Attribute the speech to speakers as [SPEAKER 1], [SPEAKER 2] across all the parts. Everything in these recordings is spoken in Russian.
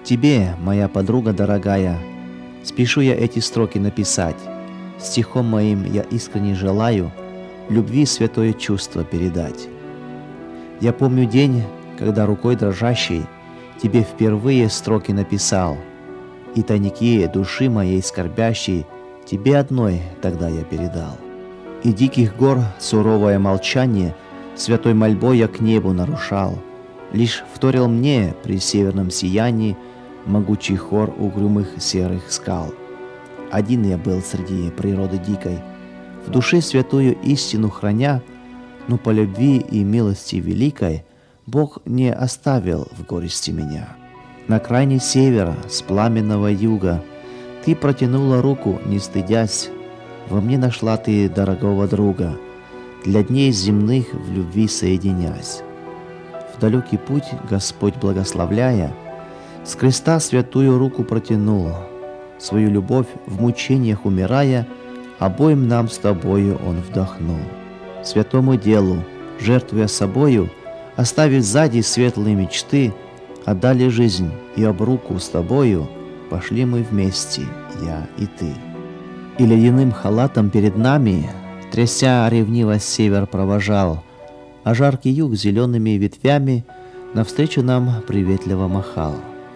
[SPEAKER 1] Тебе, моя подруга дорогая, спешу я эти строки написать. Стихом моим я искренне желаю любви святое чувство передать. Я помню день, когда рукой дрожащей тебе впервые строки написал, и тайники души моей скорбящей тебе одной тогда я передал. И диких гор суровое молчание святой мольбой я к небу нарушал, лишь вторил мне при северном сиянии могучий хор угрюмых серых скал. Один я был среди природы дикой, в душе святую истину храня, но по любви и милости великой Бог не оставил в горести меня. На крайне севера, с пламенного юга, ты протянула руку, не стыдясь, во мне нашла ты дорогого друга, для дней земных в любви соединясь. В далекий путь Господь благословляя, с креста святую руку протянул, свою любовь в мучениях умирая, обоим нам с тобою Он вдохнул. Святому делу, жертвуя собою, оставив сзади светлые мечты, отдали жизнь, и об руку с тобою пошли мы вместе, я и ты. И ледяным халатом перед нами, тряся ревниво север провожал, а жаркий юг зелеными ветвями навстречу нам приветливо махал.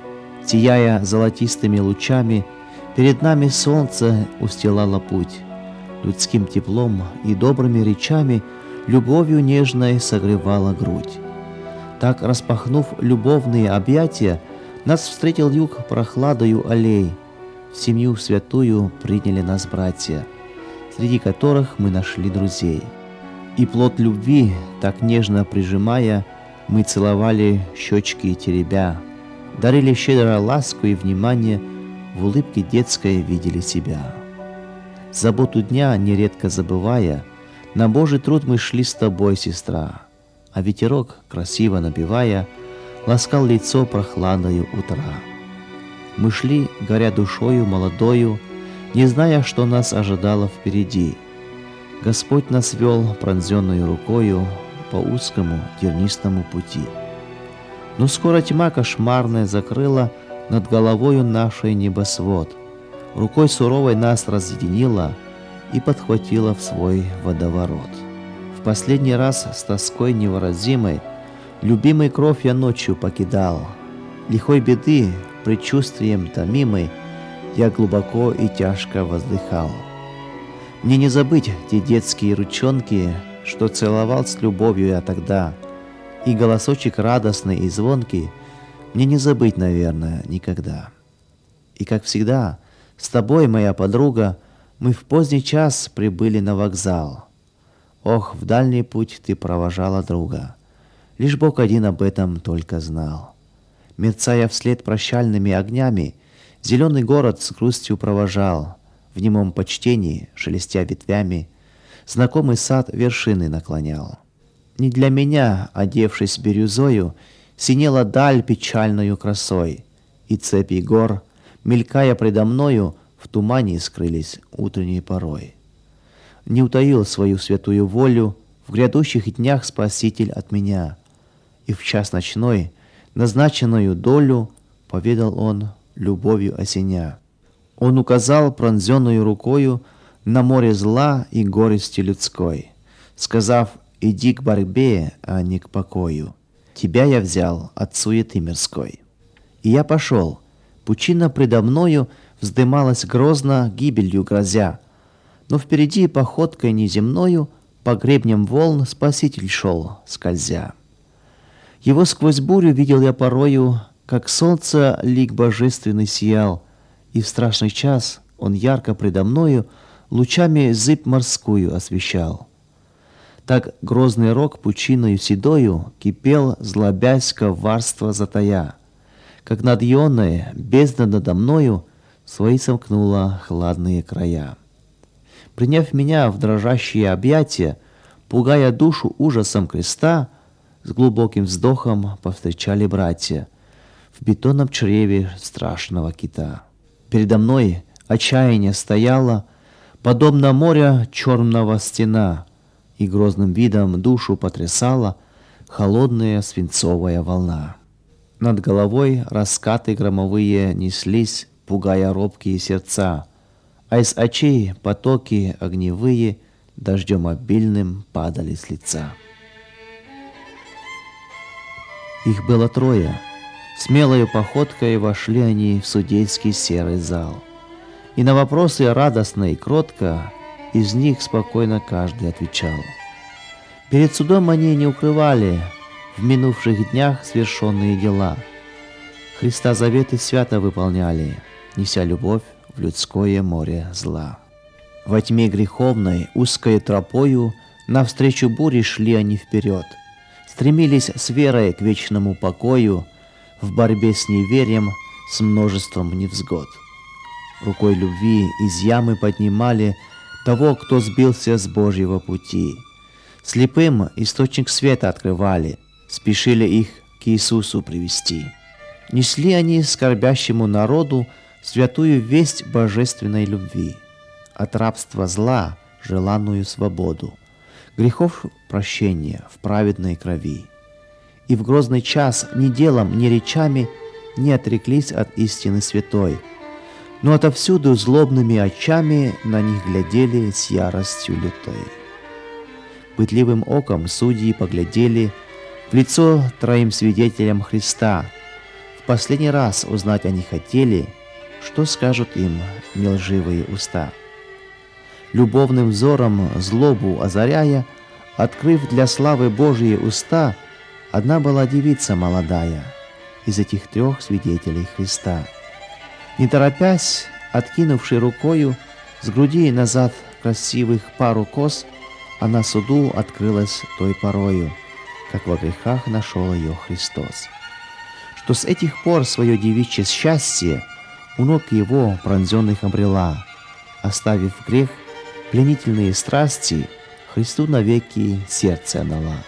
[SPEAKER 1] Сияя золотистыми лучами, перед нами солнце устилало путь, людским теплом и добрыми речами любовью нежной согревала грудь. Так, распахнув любовные объятия, нас встретил юг прохладою аллей. В семью святую приняли нас братья, среди которых мы нашли друзей. И плод любви, так нежно прижимая, мы целовали щечки теребя, дарили щедро ласку и внимание, в улыбке детской видели себя. Заботу дня нередко забывая, на Божий труд мы шли с тобой, сестра, а ветерок, красиво напевая, ласкал лицо прохладою утра. Мы шли, горя душою молодою, не зная, что нас ожидало впереди. Господь нас вел пронзенную рукою по узкому тернистому пути. Но скоро тьма кошмарная закрыла над головою нашей небосвод, рукой суровой нас разъединила и подхватила в свой водоворот. В последний раз с тоской невыразимой любимый кровь я ночью покидал. Лихой беды, предчувствием томимой, я глубоко и тяжко воздыхал. Мне не забыть те детские ручонки, что целовал с любовью я тогда, и голосочек радостный и звонкий мне не забыть, наверное, никогда. И как всегда, с тобой, моя подруга, мы в поздний час прибыли на вокзал. Ох, в дальний путь ты провожала друга, лишь Бог один об этом только знал. Мерцая вслед прощальными огнями, зеленый город с грустью провожал, в немом почтении, шелестя ветвями, знакомый сад вершины наклонял. Не для меня, одевшись бирюзою, синела даль печальною красой, и цепи гор, мелькая предо мною, в тумане скрылись утренней порой. Не утаил свою святую волю в грядущих днях Спаситель от меня, и в час ночной назначенную долю поведал Он любовью осеня. Он указал пронзенную рукою на море зла и горести людской, сказав: «Иди к борьбе, а не к покою. Тебя я взял от суеты мирской». И я пошел. Пучина предо мною вздымалась грозно, гибелью грозя, но впереди походкой неземною по гребням волн Спаситель шел, скользя. Его сквозь бурю видел я порою, как солнце лик божественный сиял, и в страшный час он ярко предо мною лучами зыбь морскую освещал. Так грозный рок пучиною седою кипел, злобясь коварство затая, как над ионой бездна надо мною свои сомкнула хладные края. Приняв меня в дрожащие объятия, пугая душу ужасом креста, с глубоким вздохом повстречали братья в бетонном чреве страшного кита. Передо мной отчаяние стояло, подобно моря черного стена, и грозным видом душу потрясала холодная свинцовая волна. Над головой раскаты громовые неслись, пугая робкие сердца, а из очей потоки огневые дождем обильным падали с лица. Их было трое. Смелою походкой вошли они в судейский серый зал. И на вопросы радостно и кротко из них спокойно каждый отвечал. Перед судом они не укрывали в минувших днях свершенные дела. Христа заветы свято выполняли, неся любовь в людское море зла. Во тьме греховной, узкой тропою, навстречу буре шли они вперед, стремились с верой к вечному покою, в борьбе с неверием, с множеством невзгод. Рукой любви из ямы поднимали того, кто сбился с Божьего пути. Слепым источник света открывали, спешили их к Иисусу привести. Несли они скорбящему народу святую весть божественной любви, от рабства зла желанную свободу, грехов прощения в праведной крови. И в грозный час ни делом, ни речами не отреклись от истины святой, но отовсюду злобными очами на них глядели с яростью лютой. Пытливым оком судьи поглядели в лицо троим свидетелям Христа. В последний раз узнать они хотели, что скажут им нелживые уста. Любовным взором злобу озаряя, открыв для славы Божьей уста, одна была девица молодая из этих трех свидетелей Христа. Не торопясь, откинувши рукою с груди назад красивых пару кос, она суду открылась той порою, как во грехах нашел ее Христос. Что с этих пор свое девичье счастье у ног его пронзенных обрела, оставив грех, пленительные страсти, Христу навеки сердце отдала.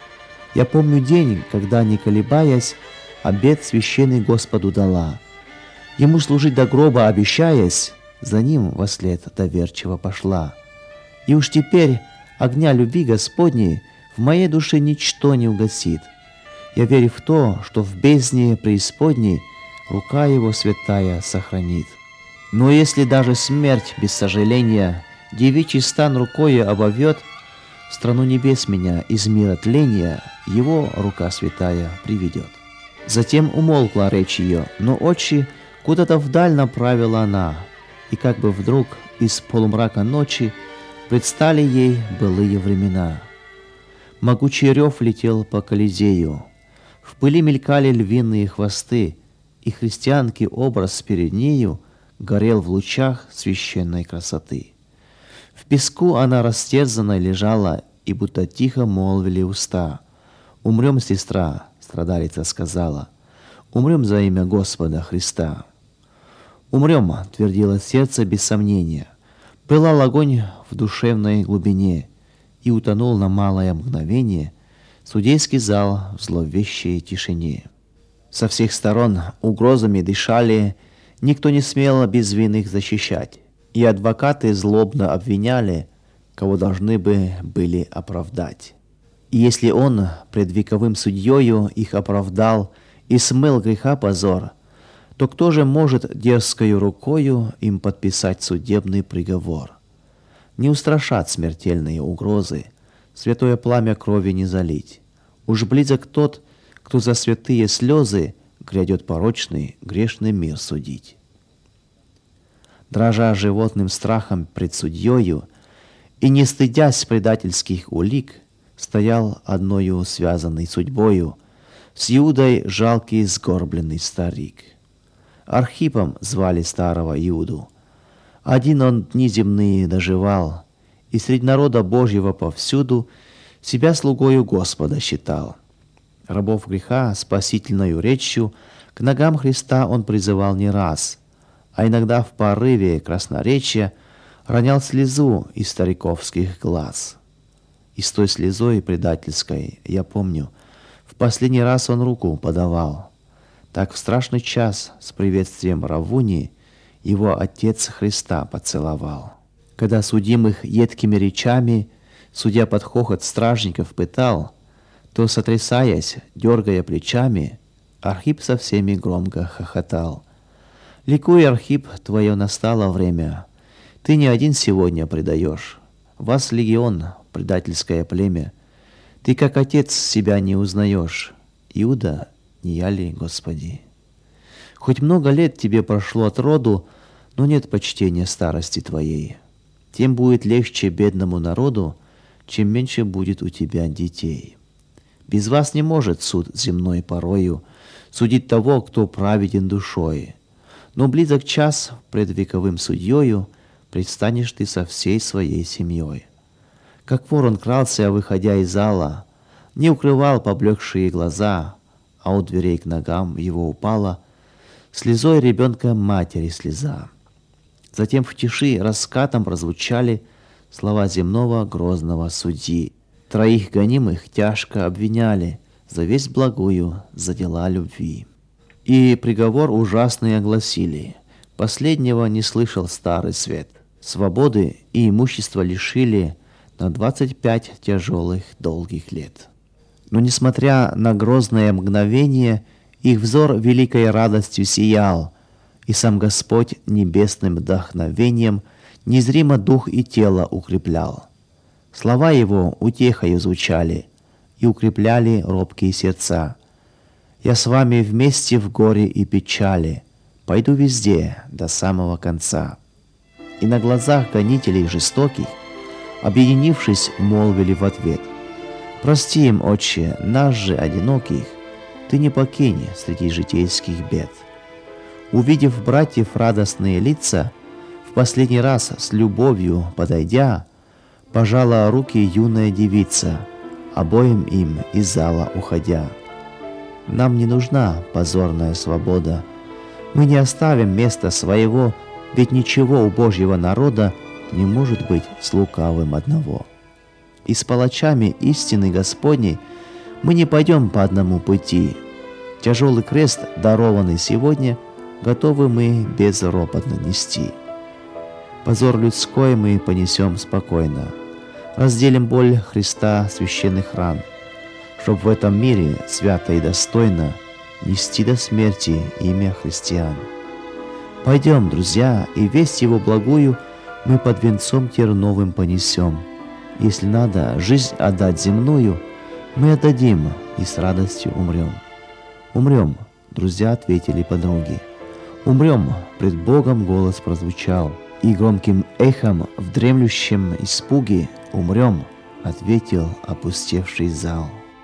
[SPEAKER 1] Я помню день, когда, не колебаясь, обет священный Господу дала. Ему служить до гроба обещаясь, за ним вослед доверчиво пошла. И уж теперь огня любви Господней в моей душе ничто не угасит. Я верю в то, что в бездне преисподней рука его святая сохранит. Но если даже смерть без сожаления девичий стан рукою обовьет, в страну небес меня из мира тления его рука святая приведет. Затем умолкла речь ее, но очи куда-то вдаль направила она, и как бы вдруг из полумрака ночи предстали ей былые времена. Могучий рев летел по Колизею, в пыли мелькали львиные хвосты, и христианский образ перед нею горел в лучах священной красоты. В песку она растерзанной лежала, и будто тихо молвили уста. «Умрем, сестра», — страдалица сказала, — «умрем за имя Господа Христа». «Умрем», — твердило сердце без сомнения. Пылал огонь в душевной глубине, и утонул на малое мгновение судейский зал в зловещей тишине. Со всех сторон угрозами дышали, никто не смел безвинных защищать, и адвокаты злобно обвиняли, кого должны бы были оправдать. И если он пред вековым судьею их оправдал и смыл греха позор, то кто же может дерзкою рукою им подписать судебный приговор? Не устрашат смертельные угрозы, святое пламя крови не залить. Уж близок тот, кто за святые слезы грядет порочный, грешный мир судить. Дрожа животным страхом пред судьею и не стыдясь предательских улик, стоял одною связанной судьбою с Иудой жалкий сгорбленный старик. Архипом звали старого Иуду. Один он дни земные доживал, и средь народа Божьего повсюду себя слугою Господа считал. Рабов греха спасительною речью к ногам Христа он призывал не раз, а иногда в порыве красноречия ронял слезу из стариковских глаз. И с той слезой предательской, я помню, в последний раз он руку подавал. Так в страшный час с приветствием Равуни его отец Христа поцеловал. Когда судимых едкими речами судья под хохот стражников пытал, то, сотрясаясь, дергая плечами, Архип со всеми громко хохотал. Ликуй, Архип, твое настало время. Ты не один сегодня предаешь. Вас легион, предательское племя. Ты как отец себя не узнаешь. Иуда, не я ли, Господи? Хоть много лет тебе прошло от роду, но нет почтения старости твоей. Тем будет легче бедному народу, чем меньше будет у тебя детей. Без вас не может суд земной порою судить того, кто праведен душой. Но близок час пред вековым судьёю предстанешь ты со всей своей семьей. Как ворон крался, выходя из зала, не укрывал поблекшие глаза, а у дверей к ногам его упала слезой ребенка матери слеза. Затем в тиши раскатом прозвучали слова земного грозного судьи. Троих гонимых тяжко обвиняли за весть благую, за дела любви. И приговор ужасный огласили. Последнего не слышал старый свет. Свободы и имущества лишили на 25 тяжелых долгих лет. Но несмотря на грозное мгновение, их взор великой радостью сиял, и сам Господь небесным вдохновением незримо дух и тело укреплял. Слова Его утехою звучали и укрепляли робкие сердца. «Я с вами вместе в горе и печали, пойду везде до самого конца». И на глазах гонителей жестоких, объединившись, молвили в ответ: «Прости им, Отче, нас же одиноких, Ты не покинь среди житейских бед». Увидев братьев радостные лица, в последний раз с любовью подойдя, пожала руки юная девица, обоим им из зала уходя. Нам не нужна позорная свобода, мы не оставим места своего, ведь ничего у Божьего народа не может быть с лукавым одного. И с палачами истины Господней мы не пойдем по одному пути. Тяжелый крест, дарованный сегодня, готовы мы безропотно нести. Позор людской мы понесем спокойно, разделим боль Христа священных ран, чтоб в этом мире свято и достойно нести до смерти имя христиан. Пойдем, друзья, и весть Его благую мы под венцом терновым понесем. Если надо жизнь отдать земную, мы отдадим и с радостью умрем. Умрем, друзья, ответили подруги. Умрем, пред Богом голос прозвучал, и громким эхом в дремлющем испуге умрем, ответил опустевший зал.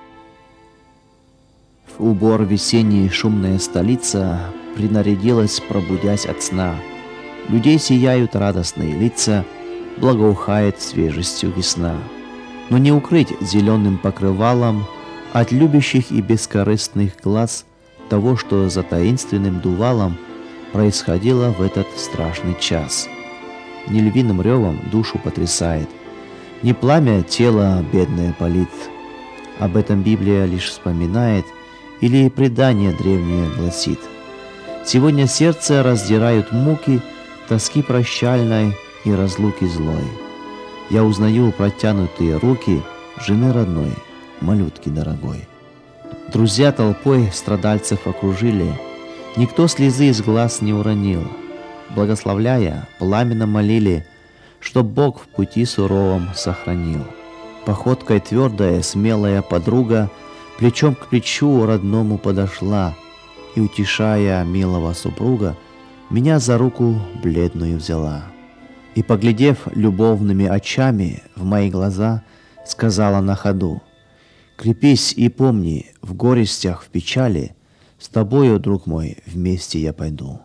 [SPEAKER 1] В убор весенний шумная столица принарядилась, пробудясь от сна. Людей сияют радостные лица, благоухает свежестью весна. Но не укрыть зеленым покрывалом от любящих и бескорыстных глаз того, что за таинственным дувалом происходило в этот страшный час. Не львиным ревом душу потрясает, не пламя тело бедное палит. Об этом Библия лишь вспоминает или предание древнее гласит. Сегодня сердце раздирают муки тоски прощальной и разлуки злой. Я узнаю протянутые руки жены родной, малютки дорогой. Друзья толпой страдальцев окружили, никто слезы из глаз не уронил. Благословляя, пламенно молили, чтоб Бог в пути суровом сохранил. Походкой твердая, смелая подруга плечом к плечу родному подошла и, утешая милого супруга, меня за руку бледную взяла. И, поглядев любовными очами в мои глаза, сказала на ходу: «Крепись и помни, в горестях, в печали, с тобою, друг мой, вместе я пойду».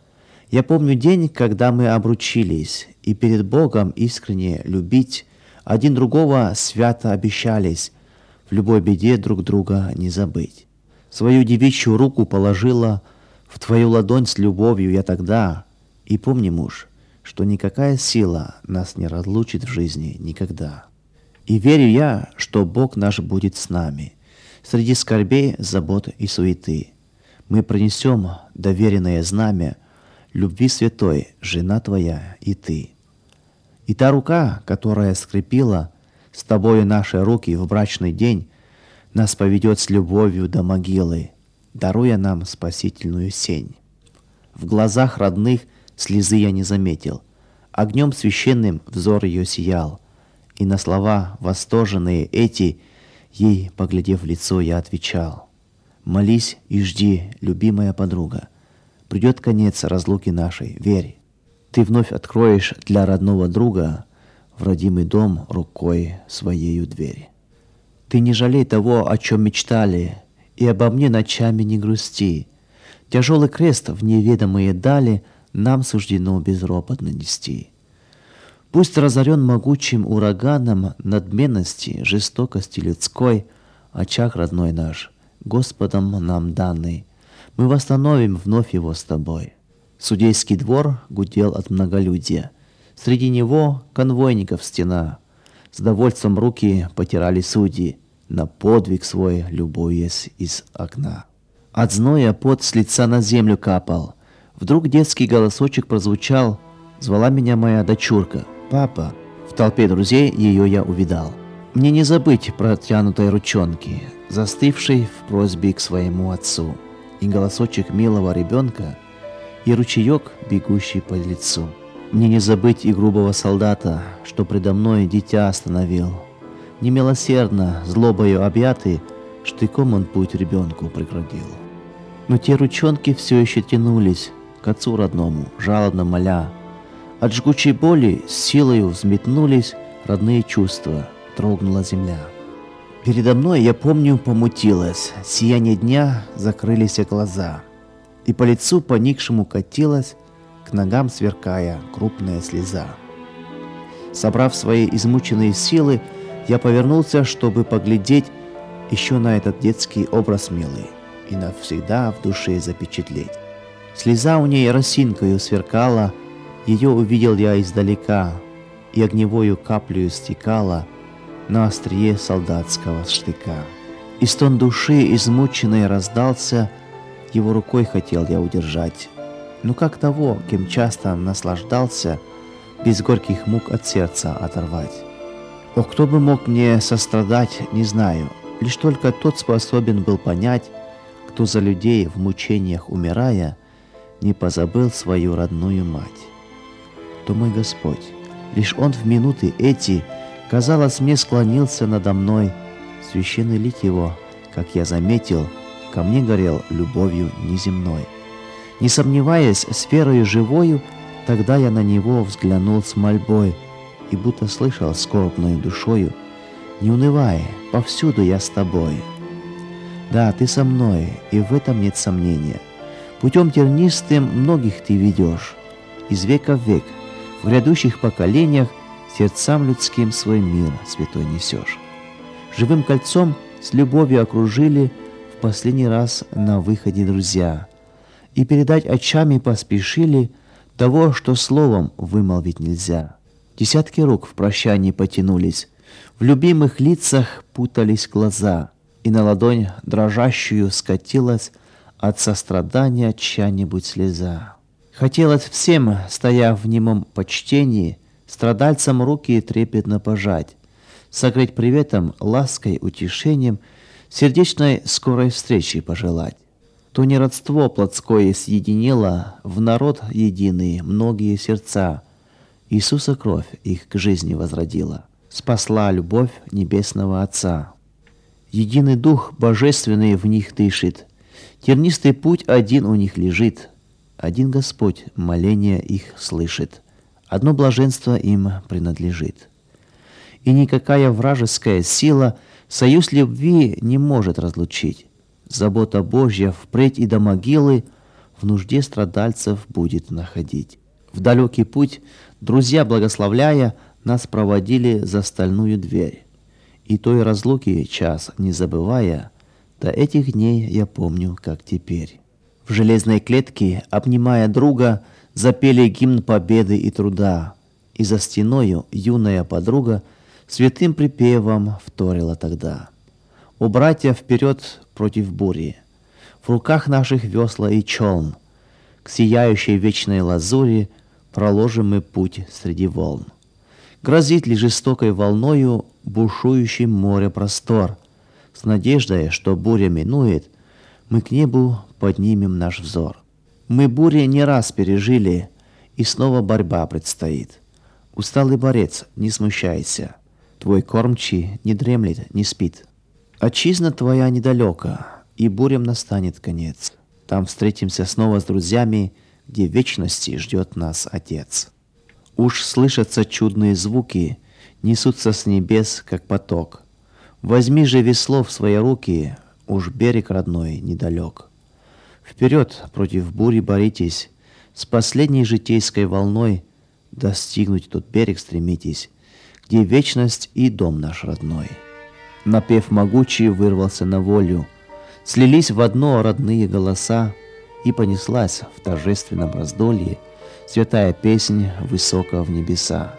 [SPEAKER 1] Я помню день, когда мы обручились, и перед Богом искренне любить один другого свято обещались, в любой беде друг друга не забыть. Свою девичью руку положила в твою ладонь с любовью я тогда, и помни, муж, что никакая сила нас не разлучит в жизни никогда. И верю я, что Бог наш будет с нами, среди скорбей, забот и суеты. Мы пронесем доверенное знамя любви святой, жена твоя и ты. И та рука, которая скрепила с тобою наши руки в брачный день, нас поведет с любовью до могилы. даруя нам спасительную сень. В глазах родных слезы я не заметил, огнем священным взор ее сиял, и на слова восторженные эти, ей, поглядев в лицо, я отвечал: «Молись и жди, любимая подруга, придет конец разлуки нашей, верь. Ты вновь откроешь для родного друга в родимый дом рукой своею дверь. Ты не жалей того, о чем мечтали, и обо мне ночами не грусти. Тяжелый крест в неведомые дали нам суждено безропотно нести. Пусть разорен могучим ураганом надменности, жестокости людской, очаг родной наш, Господом нам данный, мы восстановим вновь его с тобой». Судейский двор гудел от многолюдия. Среди него конвойников стена. С довольством руки потирали судьи, на подвиг свой любуясь из окна. От зноя пот с лица на землю капал. Вдруг детский голосочек прозвучал. Звала меня моя дочурка: «Папа». В толпе друзей ее я увидал. Мне не забыть протянутой ручонки, застывшей в просьбе к своему отцу, и голосочек милого ребенка, и ручеек, бегущий по лицу. Мне не забыть и грубого солдата, что предо мной дитя остановил. Немилосердно, злобою объятый, штыком он путь ребенку преградил. Но те ручонки все еще тянулись к отцу родному, жалобно моля. От жгучей боли с силою взметнулись родные чувства, дрогнула земля. Передо мной, я помню, помутилось, сияние дня, закрылись глаза, и по лицу поникшему катилась, к ногам сверкая, крупная слеза. Собрав свои измученные силы, я повернулся, чтобы поглядеть еще на этот детский образ милый и навсегда в душе запечатлеть. Слеза у ней росинкою сверкала, ее увидел я издалека, и огневою каплею стекала на острие солдатского штыка. И стон души измученной раздался, его рукой хотел я удержать, но как того, кем часто наслаждался, без горьких мук от сердца оторвать. О, кто бы мог мне сострадать, не знаю, лишь только тот способен был понять, кто за людей в мучениях умирая не позабыл свою родную мать. То мой Господь, лишь Он в минуты эти, казалось, мне склонился надо мной, священный лик Его, как я заметил, ко мне горел любовью неземной. Не сомневаясь, с верою живою, тогда я на Него взглянул с мольбой и будто слышал скорбною душою: «Не унывай, повсюду я с тобой». Да, ты со мной, и в этом нет сомнения. Путем тернистым многих ты ведешь, из века в век, в грядущих поколениях сердцам людским свой мир святой несешь. Живым кольцом с любовью окружили в последний раз на выходе друзья, и передать очами поспешили того, что словом вымолвить нельзя. Десятки рук в прощании потянулись, в любимых лицах путались глаза, и на ладонь дрожащую скатилась от сострадания чья-нибудь слеза. Хотелось всем, стоя в немом почтении, страдальцам руки трепетно пожать, согреть приветом, лаской, утешением, сердечной скорой встречи пожелать. То не родство плотское съединило в народ единый многие сердца. Иисуса кровь их к жизни возродила, спасла любовь небесного Отца. Единый Дух Божественный в них дышит, тернистый путь один у них лежит, один Господь моления их слышит, одно блаженство им принадлежит. И никакая вражеская сила союз любви не может разлучить. Забота Божья впредь и до могилы в нужде страдальцев будет находить. В далекий путь друзья, благословляя, нас проводили за стальную дверь. И той разлуки час не забывая, до этих дней я помню, как теперь. В железной клетке, обнимая друга, запели гимн победы и труда, и за стеною юная подруга святым припевом вторила тогда: «О, братья, вперед против бури! В руках наших весла и челн, к сияющей вечной лазури проложим мы путь среди волн. Грозит ли жестокой волною бушующий море простор? С надеждой, что буря минует, мы к небу поднимем наш взор. Мы бури не раз пережили, и снова борьба предстоит. Усталый борец, не смущайся, твой кормчий не дремлет, не спит. Отчизна твоя недалека, и бурям настанет конец. Там встретимся снова с друзьями, где в вечности ждет нас Отец. Уж слышатся чудные звуки, несутся с небес, как поток. Возьми же весло в свои руки, уж берег родной недалек. Вперед против бури боритесь, с последней житейской волной достигнуть тот берег стремитесь, где вечность и дом наш родной. Напев могучий вырвался на волю, слились в одно родные голоса, и понеслась в торжественном раздолье святая песнь высоко в небеса.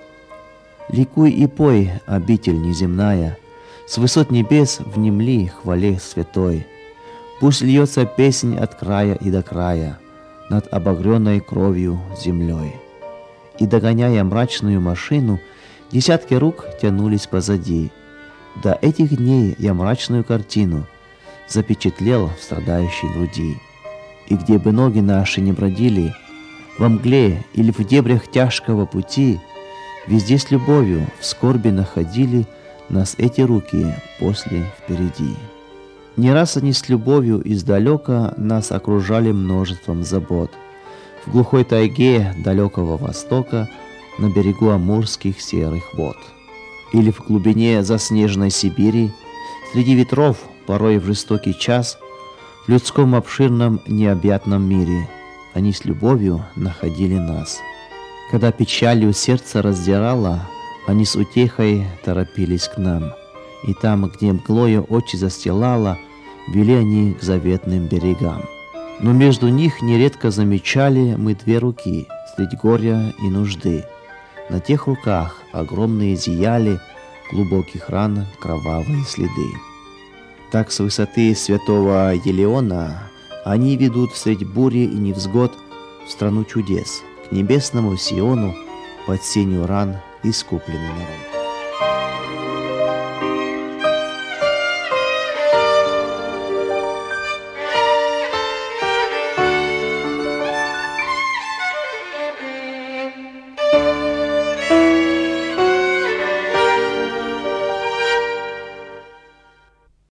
[SPEAKER 1] Ликуй и пой, обитель неземная, с высот небес внемли хвале святой. Пусть льется песнь от края и до края над обогренной кровью землей. И, догоняя мрачную машину, десятки рук тянулись позади. До этих дней я мрачную картину запечатлел в страдающей груди. И где бы ноги наши не бродили, во мгле или в дебрях тяжкого пути, везде с любовью в скорби находили нас эти руки после впереди. Не раз они с любовью издалека нас окружали множеством забот. В глухой тайге далекого востока, на берегу амурских серых вод. Или в глубине заснеженной Сибири, среди ветров, порой в жестокий час, в людском обширном необъятном мире они с любовью находили нас. Когда печалью сердце раздирало, они с утехой торопились к нам. И там, где мглою очи застилала, вели они к заветным берегам. Но между них нередко замечали мы две руки средь горя и нужды. На тех руках огромные зияли глубоких ран кровавые следы. Так с высоты святого Елеона они ведут средь бури и невзгод в страну чудес, к небесному Сиону, под сенью ран искупленный народ.